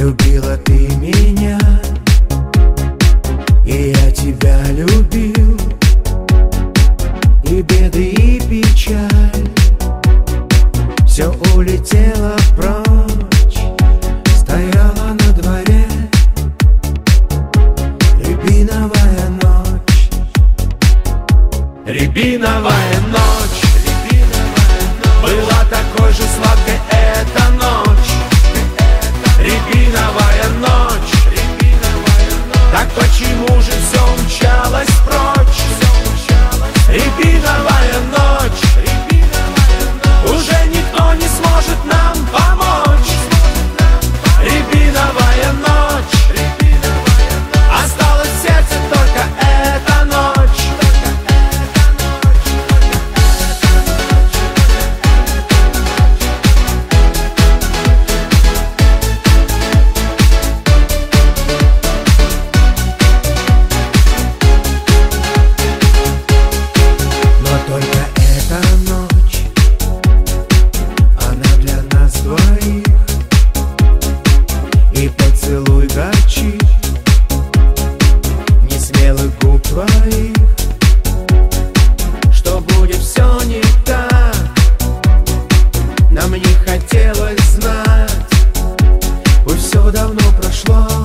Любила ты меня, и я тебя любил, и беды, и печаль, все улетело прочь. Стояла на дворе рябиновая ночь, рябиновая ночь. Была такой же сладкой эта ночь, рябиновая ночь. Так почему же все умчалось прочь? Рябиновая ночь. Уже никто не сможет нам помочь. Рябиновая ночь. Осталась в сердце только эта ночь. Только эта ночь, она для нас двоих. И поцелуй горчит несмелых губ твоих. Что будет все не так, нам не хотелось знать. Пусть все давно прошло,